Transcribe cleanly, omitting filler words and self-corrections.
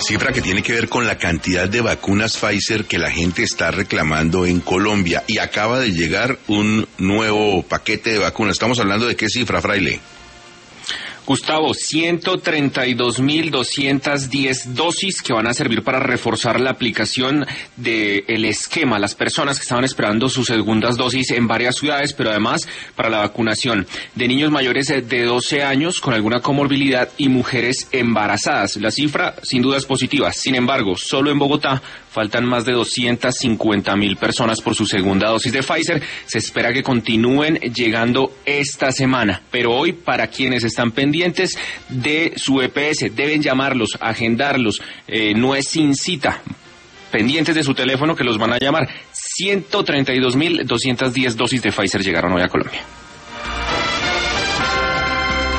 cifra que tiene que ver con la cantidad de vacunas Pfizer que la gente está reclamando en Colombia, y acaba de llegar un nuevo paquete de vacunas. ¿Estamos hablando de qué cifra, Fraile? Gustavo, 132.210 dosis que van a servir para reforzar la aplicación del esquema, las personas que estaban esperando sus segundas dosis en varias ciudades, pero además para la vacunación de niños mayores de 12 años con alguna comorbilidad y mujeres embarazadas. La cifra sin duda es positiva. Sin embargo, solo en Bogotá faltan más de 250.000 personas por su segunda dosis de Pfizer. Se espera que continúen llegando esta semana, pero hoy, para quienes están pendientes de su EPS, deben llamarlos, agendarlos, no es sin cita. Pendientes de su teléfono que los van a llamar. 132.210 dosis de Pfizer llegaron hoy a Colombia.